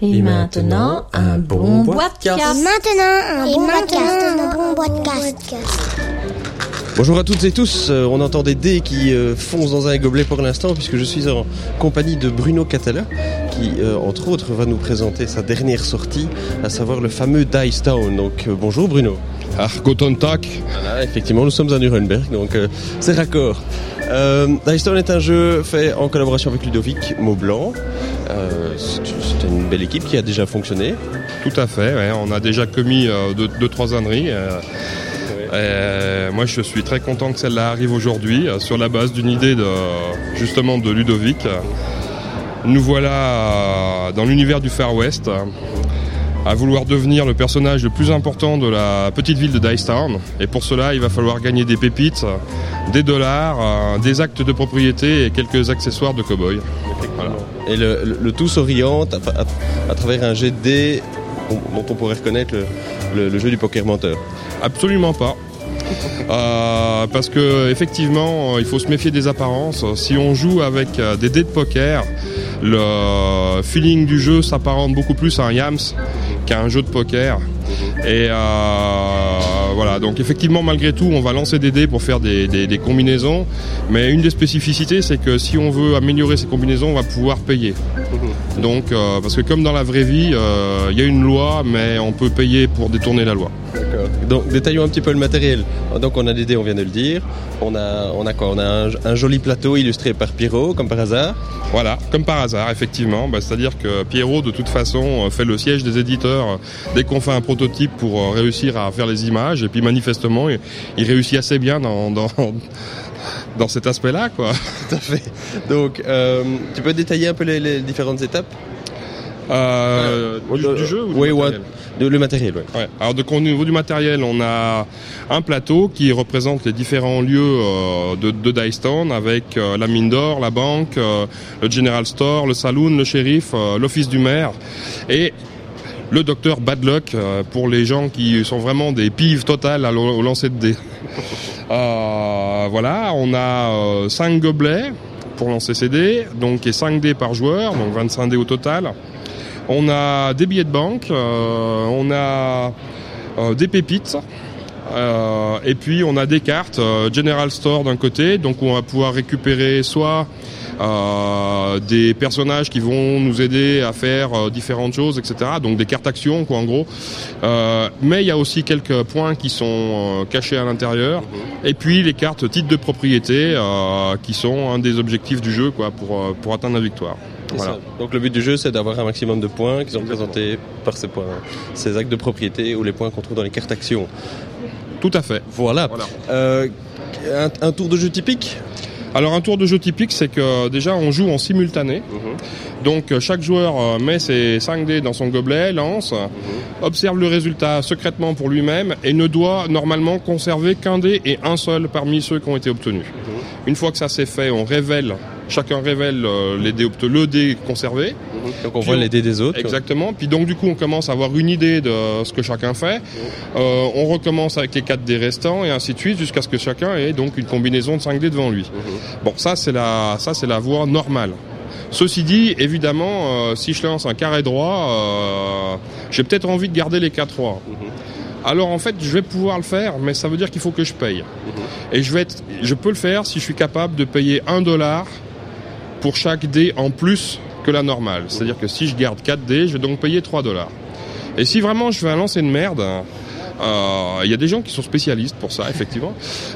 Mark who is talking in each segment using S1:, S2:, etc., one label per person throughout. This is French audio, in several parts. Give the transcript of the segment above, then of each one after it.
S1: Et maintenant, un bon podcast.
S2: Et maintenant, un bon podcast.
S3: Bonjour à toutes et tous, on entend des dés qui foncent dans un gobelet pour l'instant puisque je suis en compagnie de Bruno Catala qui entre autres va nous présenter sa dernière sortie, à savoir le fameux Dice Town. Donc bonjour Bruno.
S4: Guten Tag.
S3: Voilà, effectivement nous sommes à Nuremberg, donc c'est raccord. Dice Town est un jeu fait en collaboration avec Ludovic Maublanc. C'est une belle équipe qui a déjà fonctionné.
S4: Tout à fait, ouais. On a déjà commis 2-3 âneries. Moi je suis très content que celle-là arrive aujourd'hui sur la base d'une idée de Ludovic. Nous voilà dans l'univers du Far West à vouloir devenir le personnage le plus important de la petite ville de Dice Town, et pour cela il va falloir gagner des pépites, des dollars, des actes de propriété et quelques accessoires de cow-boy. Voilà.
S3: Et le tout s'oriente à travers un jet de dés dont on pourrait reconnaître le jeu du poker menteur.
S4: Absolument pas. Parce que effectivement, il faut se méfier des apparences. Si on joue avec des dés de poker, le feeling du jeu s'apparente beaucoup plus à un yams qu'à un jeu de poker. Et voilà, donc effectivement, malgré tout, on va lancer des dés pour faire des combinaisons. Mais une des spécificités, c'est que si on veut améliorer ces combinaisons, on va pouvoir payer. Donc, parce que comme dans la vraie vie, il y a une loi, mais on peut payer pour détourner la loi.
S3: D'accord. Donc détaillons un petit peu le matériel. Donc on a des dés, on vient de le dire. On a quoi ? On a un joli plateau illustré par Pierrot, comme par hasard.
S4: Voilà, comme par hasard, effectivement. C'est-à-dire que Pierrot, de toute façon, fait le siège des éditeurs dès qu'on fait un prototype pour réussir à faire les images. Et puis manifestement, il réussit assez bien dans cet aspect-là, quoi.
S3: Tout à fait. Donc, tu peux détailler un peu les différentes étapes
S4: du jeu ou
S3: oui,
S4: du matériel ?
S3: Le matériel, oui.
S4: Ouais. Alors au niveau du matériel, on a un plateau qui représente les différents lieux de Dice Town, avec la mine d'or, la banque, le General Store, le saloon, le shérif, l'office du maire et le docteur Bad Luck pour les gens qui sont vraiment des pives totales au lancer de dés. Voilà, on a 5 gobelets pour lancer ces dés, donc et 5 dés par joueur, donc 25 dés au total. On a des billets de banque, on a des pépites, et puis on a des cartes General Store d'un côté, donc on va pouvoir récupérer soit des personnages qui vont nous aider à faire différentes choses, etc. Donc des cartes actions, quoi, en gros. Mais il y a aussi quelques points qui sont cachés à l'intérieur. Et puis les cartes titres de propriété qui sont un des objectifs du jeu, quoi, pour atteindre la victoire. Voilà.
S3: Donc le but du jeu, c'est d'avoir un maximum de points qui sont représentés par ces points, ces actes de propriété ou les points qu'on trouve dans les cartes actions.
S4: Tout à fait.
S3: Voilà. Un tour de jeu typique ?
S4: Alors un tour de jeu typique, c'est que déjà on joue en simultané. Donc chaque joueur met ses 5 dés dans son gobelet, lance, observe le résultat secrètement pour lui-même et ne doit normalement conserver qu'un dé et un seul parmi ceux qui ont été obtenus. Une fois que ça c'est fait, chacun révèle le dé conservé.
S3: Donc on voit les dés des autres.
S4: Exactement. Puis donc du coup on commence à avoir une idée de ce que chacun fait. On recommence avec les 4 dés restants et ainsi de suite jusqu'à ce que chacun ait donc une combinaison de 5 dés devant lui. Bon, ça c'est la voie normale. Ceci dit, évidemment, si je lance un carré droit, j'ai peut-être envie de garder les 4 rois. Alors en fait, je vais pouvoir le faire, mais ça veut dire qu'il faut que je paye. Et je peux le faire si je suis capable de payer $1 pour chaque dé en plus que la normale. C'est-à-dire que si je garde 4 dés, je vais donc payer $3. Et si vraiment je fais un lancer de merde, il y a des gens qui sont spécialistes pour ça, effectivement.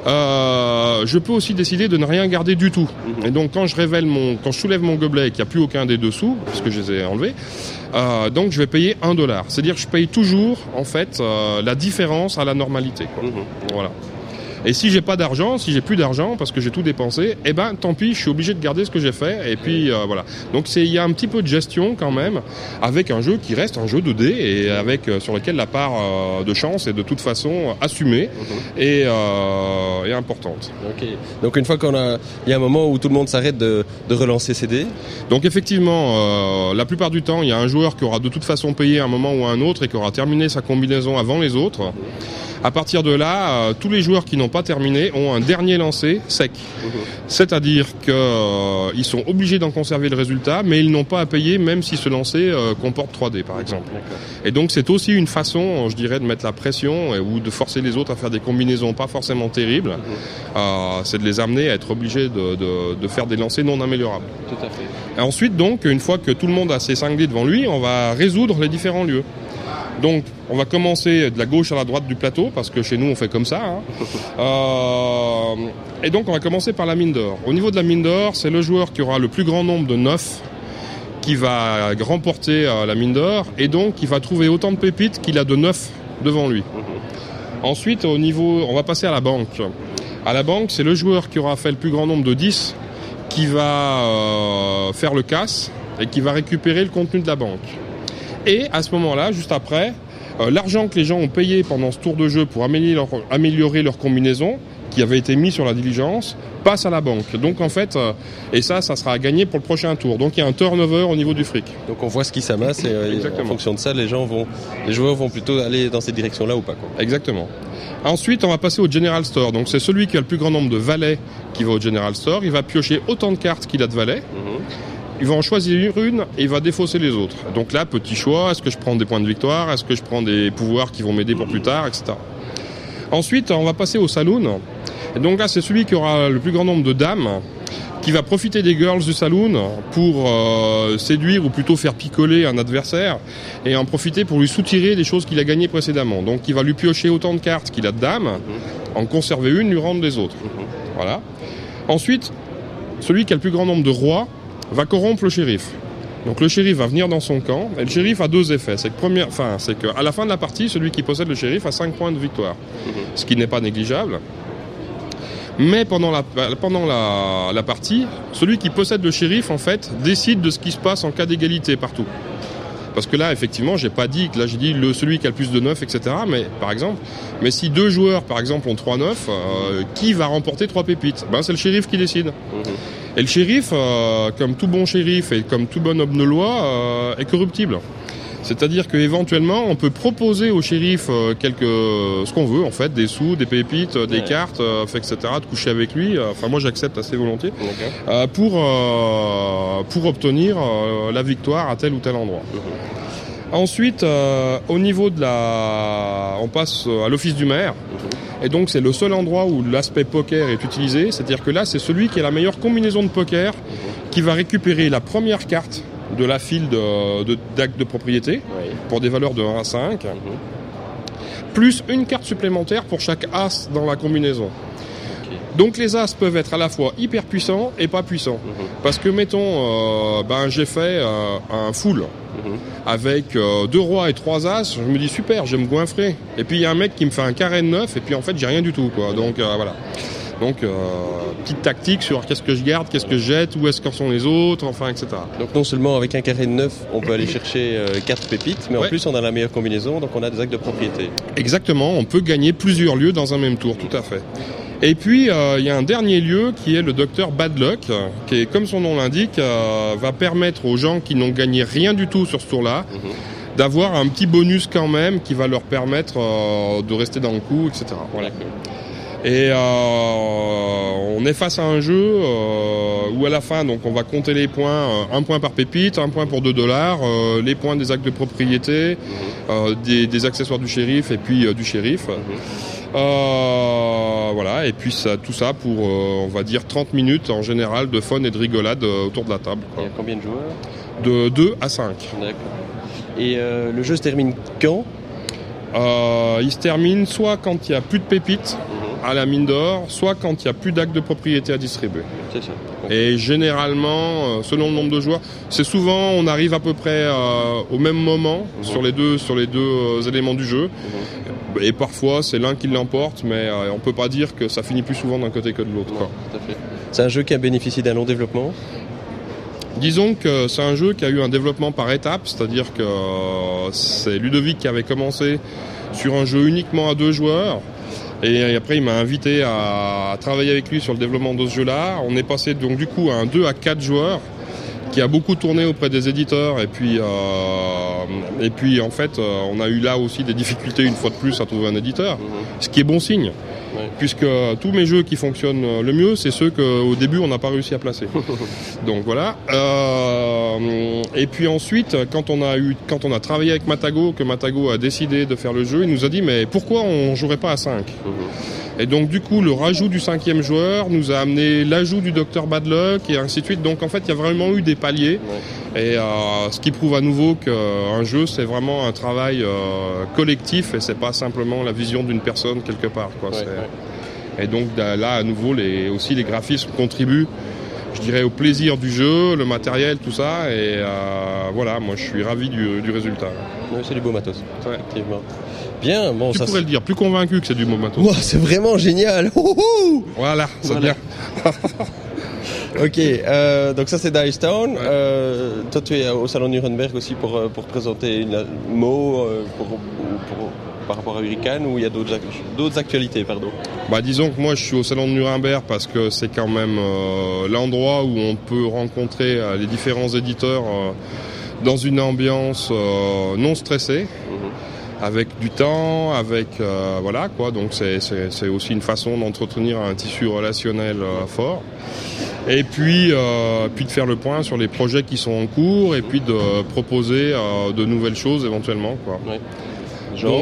S4: Je peux aussi décider de ne rien garder du tout. Et donc quand je soulève mon gobelet et qu'il n'y a plus aucun des dessous, parce que je les ai enlevés, donc je vais payer $1. C'est-à-dire que je paye toujours en fait la différence à la normalité, quoi. Voilà. Et si j'ai pas d'argent, si j'ai plus d'argent parce que j'ai tout dépensé, eh ben tant pis, je suis obligé de garder ce que j'ai fait. Et puis voilà. Donc il y a un petit peu de gestion quand même, avec un jeu qui reste un jeu de dés et avec sur lequel la part de chance est de toute façon assumée et importante.
S3: Ok. Donc une fois il y a un moment où tout le monde s'arrête de relancer ses dés.
S4: Donc effectivement, la plupart du temps, il y a un joueur qui aura de toute façon payé à un moment ou à un autre et qui aura terminé sa combinaison avant les autres. À partir de là, tous les joueurs qui n'ont pas terminé ont un dernier lancer sec. C'est-à-dire qu'ils sont obligés d'en conserver le résultat, mais ils n'ont pas à payer même si ce lancer comporte 3D par exemple. Et donc c'est aussi une façon, je dirais, de mettre la pression ou de forcer les autres à faire des combinaisons pas forcément terribles. C'est de les amener à être obligés de faire des lancers non améliorables.
S3: Tout à fait.
S4: Et ensuite donc, une fois que tout le monde a ses 5 dés devant lui, on va résoudre les différents lieux. Donc, on va commencer de la gauche à la droite du plateau, parce que chez nous, on fait comme ça. Et donc, on va commencer par la mine d'or. Au niveau de la mine d'or, c'est le joueur qui aura le plus grand nombre de 9 qui va remporter la mine d'or, et donc, qui va trouver autant de pépites qu'il a de 9 devant lui. Ensuite, on va passer à la banque. À la banque, c'est le joueur qui aura fait le plus grand nombre de 10 qui va faire le casse et qui va récupérer le contenu de la banque. Et à ce moment-là, juste après, l'argent que les gens ont payé pendant ce tour de jeu pour améliorer leur combinaison, qui avait été mis sur la diligence, passe à la banque. Donc en fait, et ça sera à gagner pour le prochain tour. Donc il y a un turnover au niveau du fric.
S3: Donc on voit ce qui s'amasse et en fonction de ça, les joueurs vont plutôt aller dans cette direction-là ou pas, quoi.
S4: Exactement. Ensuite, on va passer au General Store. Donc c'est celui qui a le plus grand nombre de valets qui va au General Store. Il va piocher autant de cartes qu'il a de valets. Il va en choisir une et il va défausser les autres. Donc là, petit choix, est-ce que je prends des points de victoire, est-ce que je prends des pouvoirs qui vont m'aider pour plus tard, etc. Ensuite, on va passer au saloon. Et donc là, c'est celui qui aura le plus grand nombre de dames qui va profiter des girls du saloon pour séduire ou plutôt faire picoler un adversaire et en profiter pour lui soutirer des choses qu'il a gagnées précédemment. Donc il va lui piocher autant de cartes qu'il a de dames, en conserver une, lui rendre les autres. Voilà. Ensuite, celui qui a le plus grand nombre de rois va corrompre le shérif. Donc le shérif va venir dans son camp, et le shérif a 2 effets. C'est qu'à la fin de la partie, celui qui possède le shérif a 5 points de victoire, ce qui n'est pas négligeable. Mais pendant la partie, celui qui possède le shérif, en fait, décide de ce qui se passe en cas d'égalité partout. Parce que là, effectivement, j'ai dit celui qui a le plus de 9, etc. Mais, par exemple, si 2 joueurs, par exemple, ont 3 9, qui va remporter 3 pépites? C'est le shérif qui décide. Et le shérif, comme tout bon shérif et comme tout bon homme de loi, est corruptible. C'est-à-dire qu'éventuellement, on peut proposer au shérif ce qu'on veut, en fait, des sous, des pépites, des cartes, etc., de coucher avec lui. Moi, j'accepte assez volontiers, pour obtenir la victoire à tel ou tel endroit. Ensuite, au niveau on passe à l'office du maire. Et donc, c'est le seul endroit où l'aspect poker est utilisé. C'est-à-dire que là, c'est celui qui a la meilleure combinaison de poker qui va récupérer la première carte de la file d'actes de propriété pour des valeurs de 1 à 5, plus une carte supplémentaire pour chaque as dans la combinaison. Donc les as peuvent être à la fois hyper puissants et pas puissants. Parce que mettons, j'ai fait un full avec 2 rois et 3 as, je me dis super, je vais me goinfrer. Et puis il y a un mec qui me fait un carré de 9 et puis en fait j'ai rien du tout, quoi. Donc voilà. Donc, petite tactique sur qu'est-ce que je garde, qu'est-ce que je jette, où est-ce qu'en sont les autres, enfin, etc.
S3: Donc non seulement avec un carré de 9, on peut aller chercher 4 pépites, mais en plus on a la meilleure combinaison, donc on a des actes de propriété. Exactement,
S4: on peut gagner plusieurs lieux dans un même tour, tout à fait. Et puis, il y a un dernier lieu qui est le docteur Bad Luck, qui, comme son nom l'indique, va permettre aux gens qui n'ont gagné rien du tout sur ce tour-là, d'avoir un petit bonus quand même qui va leur permettre de rester dans le coup, etc. Voilà. Et on est face à un jeu où à la fin, donc on va compter les points, 1 point par pépite, 1 point pour $2, les points des actes de propriété, des accessoires du shérif et puis du shérif. Voilà, et puis tout ça pour, on va dire, 30 minutes en général de fun et de rigolade autour de la table.
S3: Il y a combien de joueurs?
S4: De 2 à 5.
S3: D'accord. Et le jeu se termine quand?
S4: Il se termine soit quand il n'y a plus de pépites à la mine d'or, soit quand il n'y a plus d'actes de propriété à distribuer.
S3: C'est ça.
S4: Et généralement, selon le nombre de joueurs, c'est souvent, on arrive à peu près au même moment sur les deux éléments du jeu. Et parfois, c'est l'un qui l'emporte, mais on peut pas dire que ça finit plus souvent d'un côté que de l'autre.
S3: Tout à fait. C'est un jeu qui a bénéficié d'un long développement?
S4: Disons que c'est un jeu qui a eu un développement par étapes, c'est-à-dire que c'est Ludovic qui avait commencé sur un jeu uniquement à 2 joueurs. Et après, il m'a invité à travailler avec lui sur le développement de ce jeu-là. On est passé donc du coup à un 2 à 4 joueurs qui a beaucoup tourné auprès des éditeurs et puis Et puis en fait, on a eu là aussi des difficultés une fois de plus à trouver un éditeur, ce qui est bon signe. Ouais. Puisque tous mes jeux qui fonctionnent le mieux, c'est ceux qu'au début on n'a pas réussi à placer. Donc voilà. Et puis ensuite, quand on a travaillé avec Matago, que Matago a décidé de faire le jeu, il nous a dit mais pourquoi on jouerait pas à 5 ? Et donc du coup, le rajout du 5e joueur nous a amené l'ajout du Dr Badluck et ainsi de suite. Donc en fait, il y a vraiment eu des paliers. Ouais. Et ce qui prouve à nouveau qu'un jeu, c'est vraiment un travail collectif et c'est pas simplement la vision d'une personne quelque part, quoi. Ouais, ouais. Et donc là, à nouveau, aussi les graphismes contribuent, je dirais, au plaisir du jeu, le matériel, tout ça. Et voilà, moi je suis ravi du résultat.
S3: Oui, c'est du beau matos.
S4: Ouais.
S3: Effectivement. Bien, bon,
S4: tu pourrais le dire, plus convaincu que c'est du beau matos.
S3: Wow, c'est vraiment génial.
S4: Voilà, c'est bien.
S3: Ok, donc ça c'est Dice Town. Ouais. Toi tu es au salon Nuremberg aussi pour présenter une mot par rapport à Hurricane, ou il y a d'autres actualités, pardon.
S4: Disons que moi je suis au salon de Nuremberg parce que c'est quand même l'endroit où on peut rencontrer les différents éditeurs dans une ambiance non stressée. Avec du temps, avec voilà quoi, donc c'est aussi une façon d'entretenir un tissu relationnel fort. Et puis de faire le point sur les projets qui sont en cours et puis de proposer de nouvelles choses éventuellement, quoi. Ouais. Genre.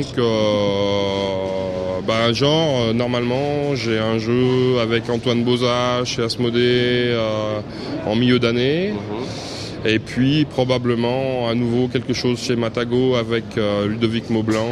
S4: Donc normalement j'ai un jeu avec Antoine Bozat chez Asmodée en milieu d'année. Et puis probablement à nouveau quelque chose chez Matago avec Ludovic Maublanc,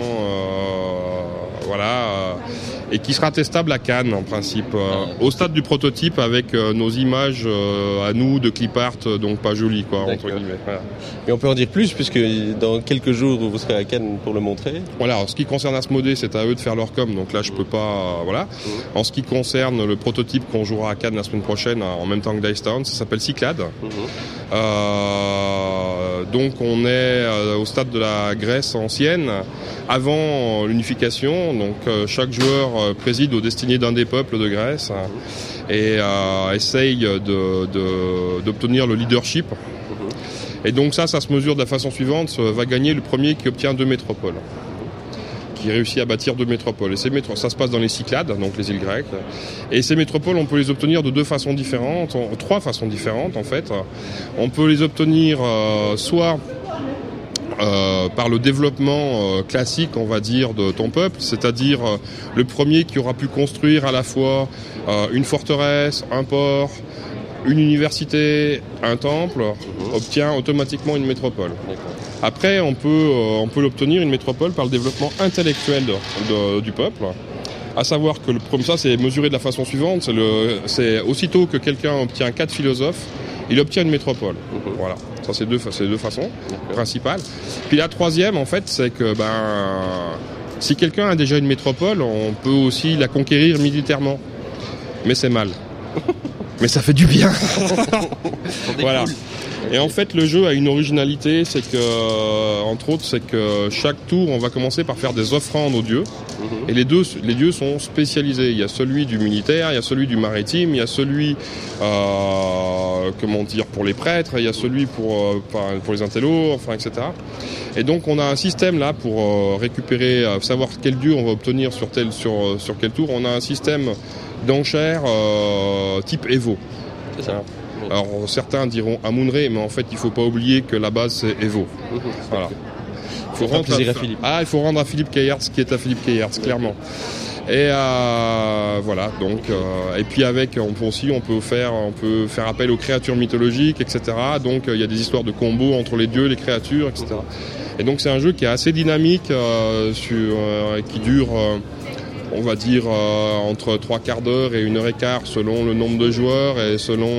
S4: et qui sera testable à Cannes en principe, au stade du prototype avec nos images à nous de clip art, donc pas jolies quoi, entre guillemets. Voilà.
S3: Et on peut en dire plus puisque dans quelques jours vous serez à Cannes pour le montrer.
S4: Voilà, en ce qui concerne Asmodée, c'est à eux de faire leur com, donc là je peux pas, voilà. En ce qui concerne le prototype qu'on jouera à Cannes la semaine prochaine en même temps que Dice Town, ça s'appelle Cyclades. Donc on est au stade de la Grèce ancienne, avant l'unification. Donc chaque joueur préside aux destinées d'un des peuples de Grèce et essaye d'obtenir le leadership. Et donc ça se mesure de la façon suivante, va gagner le premier qui obtient 2 métropoles, qui réussit à bâtir 2 métropoles. Et ça se passe dans les Cyclades, donc les îles grecques. Et ces métropoles, on peut les obtenir de 3 façons différentes en fait. On peut les obtenir soit par le développement classique, on va dire, de ton peuple, c'est-à-dire le premier qui aura pu construire à la fois une forteresse, un port, une université, un temple, obtient automatiquement une métropole. Après, on peut l'obtenir, une métropole, par le développement intellectuel du peuple. À savoir que ça, c'est mesuré de la façon suivante. C'est aussitôt que quelqu'un obtient 4 philosophes, il obtient une métropole. Voilà. Ça, c'est deux façons principales. Puis la troisième, en fait, c'est que si quelqu'un a déjà une métropole, on peut aussi la conquérir militairement. Mais c'est mal. Mais ça fait du bien. Voilà. Et en fait, le jeu a une originalité, c'est que, entre autres, c'est que chaque tour, on va commencer par faire des offrandes aux dieux. Et les dieux sont spécialisés. Il y a celui du militaire, il y a celui du maritime, il y a celui, pour les prêtres, il y a celui pour les intellos, etc. Et donc, on a un système là pour récupérer, savoir quel dieu on va obtenir sur quel tour. On a un système d'enchères type Evo. C'est ça. Alors certains diront Amun-Re, mais en fait il ne faut pas oublier que la base c'est Evo. Voilà. Il faut rendre à Philippe Kayertz qui est à Philippe Kayertz, clairement. Et voilà, donc et puis on peut faire appel aux créatures mythologiques, etc. Donc il y a des histoires de combos entre les dieux, les créatures, etc. Et donc c'est un jeu qui est assez dynamique, qui dure on va dire entre 3/4 d'heure et 1h15 selon le nombre de joueurs et selon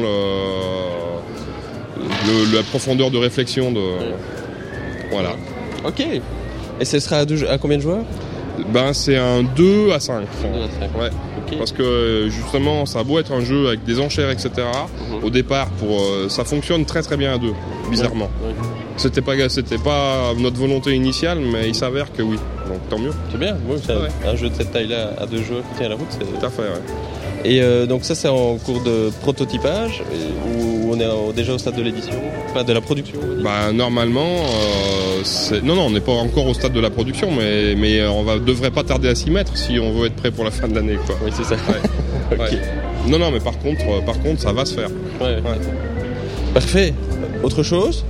S4: la profondeur de réflexion voilà.
S3: Ok. Et ce sera à combien de joueurs ?
S4: C'est un 2 à 5.
S3: 2 à 5.
S4: Ouais. Okay. Parce que justement ça a beau être un jeu avec des enchères, etc. Au départ, ça fonctionne très très bien à 2, bizarrement. Ouais. C'était pas notre volonté initiale, mais il s'avère que oui. Donc tant mieux.
S3: C'est bien, oui, un jeu de cette taille-là à 2 joueurs qui tient la route.
S4: Tout à fait, ouais.
S3: Et donc ça c'est en cours de prototypage, où on est déjà au stade de l'édition ? Pas de la production.
S4: Normalement, non, on n'est pas encore au stade de la production, mais on devrait pas tarder à s'y mettre si on veut être prêt pour la fin de l'année, quoi.
S3: Oui, c'est ça.
S4: Ouais.
S3: Ok.
S4: Ouais. Non, mais par contre, ça va se faire.
S3: Ouais. Parfait. Autre chose?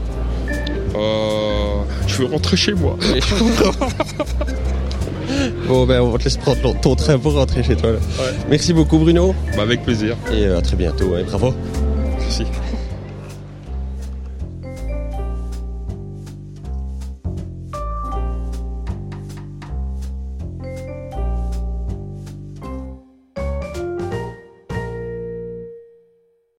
S4: Je veux rentrer chez moi.
S3: Bon, on va te laisser prendre ton train pour rentrer chez toi. Là.
S4: Ouais.
S3: Merci beaucoup, Bruno.
S4: Avec plaisir.
S3: Et à très bientôt. Bravo.
S4: Merci.